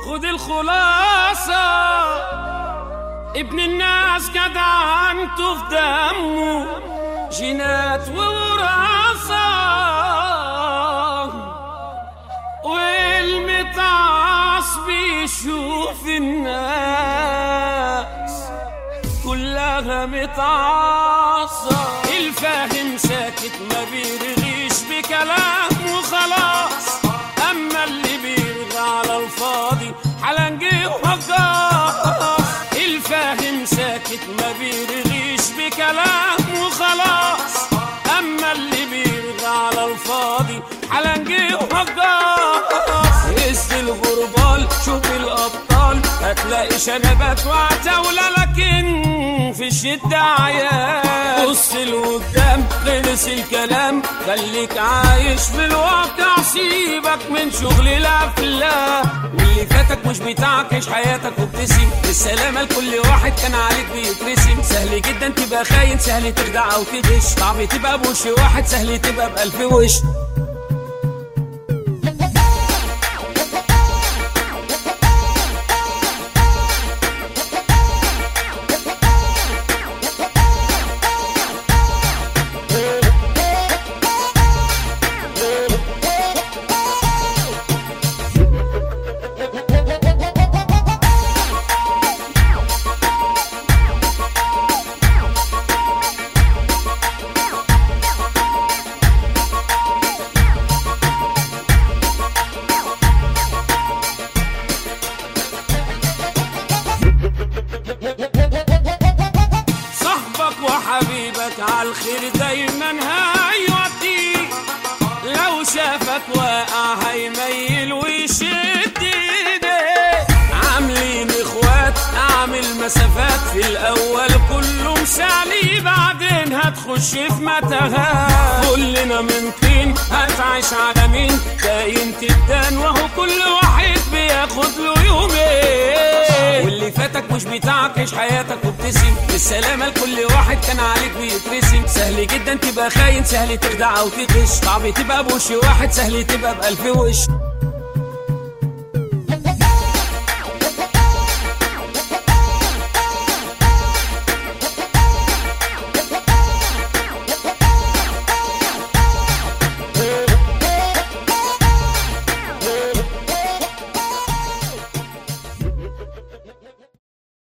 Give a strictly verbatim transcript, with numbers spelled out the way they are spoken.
خد الخلاصة، ابن الناس جدعنته في دمه، جينات ووراثة، والمتعص بيشوف الناس كلها متعصة. الفاهم ساكت ما بيرغيش بكلام وخلاص، أما اللي بيرغى على الفاضي حلنجي وهجاص. الفاهم ساكت ما بيرغيش بكلام وخلاص، أما اللي بيرغى على الفاضي حلنجي وهجاص. هز الغربال شوف الأبطال، هتلاقي شنبات وعتاولة لكن في الشدة عيال. بص لقدام خلص الكلام، خليك عايش في الواقع، سيبك من شغل الأفلام. واللي فاتك مش بتاعك، عيش حياتك وابتسم، بالسلامة لكل واحد كان عليك بيترسم. سهل جدا تبقى خاين، سهل تخدع أو تغش، صعب تبقى بوش واحد، سهل تبقى بألف وش. وحبيبك عالخير دايما هيوديك، لو شافك واقع هيميل ويشد ايديك. عاملين اخوات اعمل مسافات، في الاول كله مسالي، بعدين هتخش في متاهات. كلنا من طين هتعيش على مين، داين تدان وهو كل واحد بياخد له يومين. واللي فاتك مش بتاعك، عيش حياتك وابتسم، بالسلامة لكل واحد كان عليك بيترسم. سهل جدا تبقى خاين، سهل تخدع او تغش، صعب تبقى بوش واحد، سهل تبقى بألف وش.